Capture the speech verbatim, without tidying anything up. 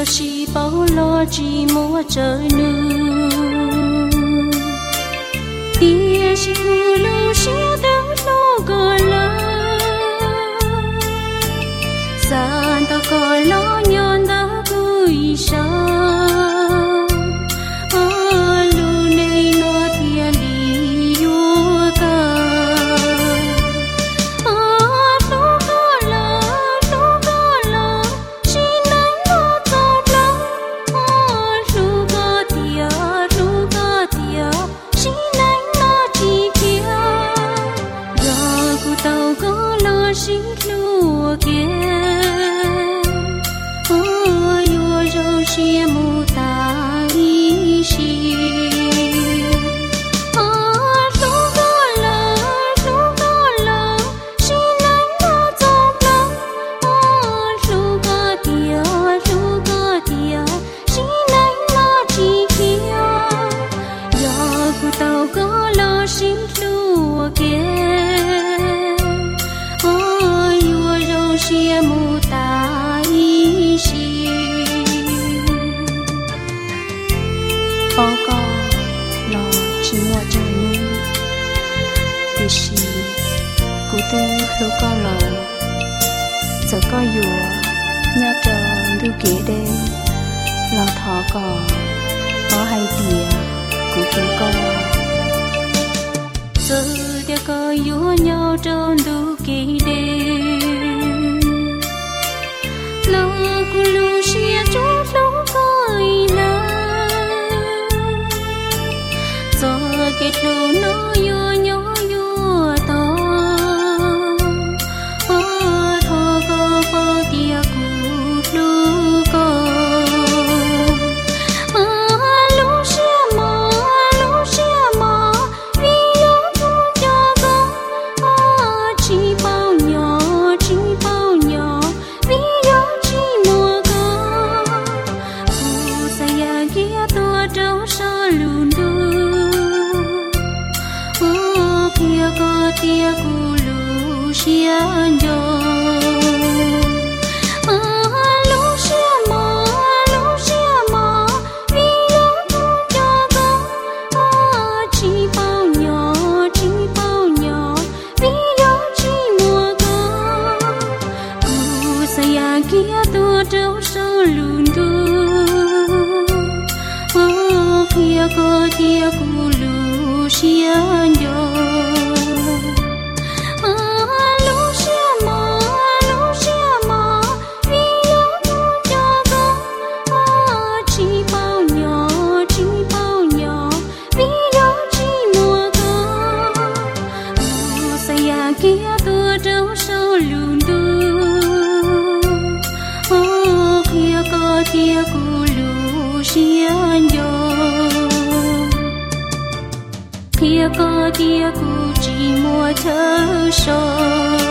ta chỉ bao lo chỉ mua trời nương tia chỉ hư lâu xia đắng lo gọi là san ta gọi lo nhon ta vui sao alu nei lo tia li yo ta alu gọi là alu gọi là chỉ nãy lo tao lắm alu gọi tia alu gọi tia chỉ nãy lo chỉ kia giờ cô tao có lo chỉ lúa kia chia mu ta ý chi à lu gọi là lu gọi là chỉ nãy lo tao lắm à lu gọi tia lu gọi tia chỉ nãy lo chỉ kia giờ cô tao có lo chỉ lúa kia ôi yêu dấu chia mu ta ý chi bao co lo chỉ mua trời nương thì chỉ cụ tư lúc co lo giờ co dùa nhớ chờ lưu kỹ đêm lo thọ cò có hay tìa cụ tư co giờ tia co dùa nhau trong lưu kỹ đêm lo cụ lưu xia chút lúc coi na kết lu nó yo nhỏ yo to ô thọ co bao tia cu lu co à lu xia mò lu xia mò vì yo cu cho con à chỉ bao nhỏ chỉ bao nhỏ vì yo chỉ mua con cu sa ya kia tua trâu sa lùn kia có tia cu lu xian yo à lu xia mò lu xia mò vì yo cu cho con à chỉ bao nhỏ chỉ bao nhỏ vì yo chỉ mua con cu sa ya kia tua trâu sâu lùn du à kia có tia cu lu xian yo kia tua trâu sâu lùn du ô kia có tia cu lu xian yo kia có tia cu chỉ mua thơ soi